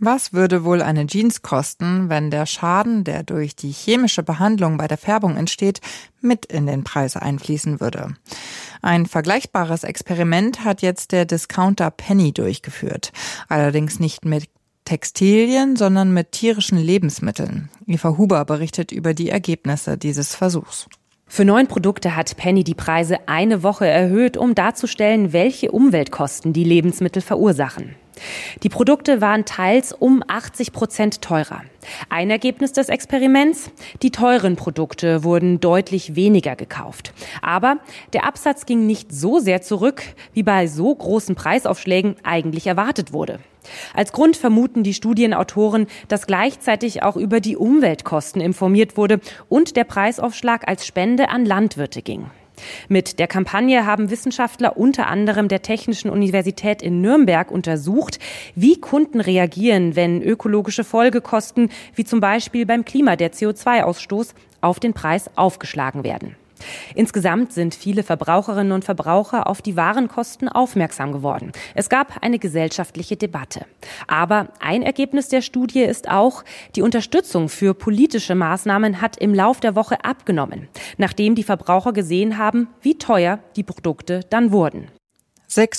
Was würde wohl eine Jeans kosten, wenn der Schaden, der durch die chemische Behandlung bei der Färbung entsteht, mit in den Preis einfließen würde? Ein vergleichbares Experiment hat jetzt der Discounter Penny durchgeführt. Allerdings nicht mit Textilien, sondern mit tierischen Lebensmitteln. Eva Huber berichtet über die Ergebnisse dieses Versuchs. Für 9 Produkte hat Penny die Preise eine Woche erhöht, um darzustellen, welche Umweltkosten die Lebensmittel verursachen. Die Produkte waren teils um 80% teurer. Ein Ergebnis des Experiments: Die teuren Produkte wurden deutlich weniger gekauft. Aber der Absatz ging nicht so sehr zurück, wie bei so großen Preisaufschlägen eigentlich erwartet wurde. Als Grund vermuten die Studienautoren, dass gleichzeitig auch über die Umweltkosten informiert wurde und der Preisaufschlag als Spende an Landwirte ging. Mit der Kampagne haben Wissenschaftler unter anderem der Technischen Universität in Nürnberg untersucht, wie Kunden reagieren, wenn ökologische Folgekosten, wie zum Beispiel beim Klima der CO2-Ausstoß, auf den Preis aufgeschlagen werden. Insgesamt sind viele Verbraucherinnen und Verbraucher auf die Warenkosten aufmerksam geworden. Es gab eine gesellschaftliche Debatte. Aber ein Ergebnis der Studie ist auch, die Unterstützung für politische Maßnahmen hat im Lauf der Woche abgenommen, nachdem die Verbraucher gesehen haben, wie teuer die Produkte dann wurden.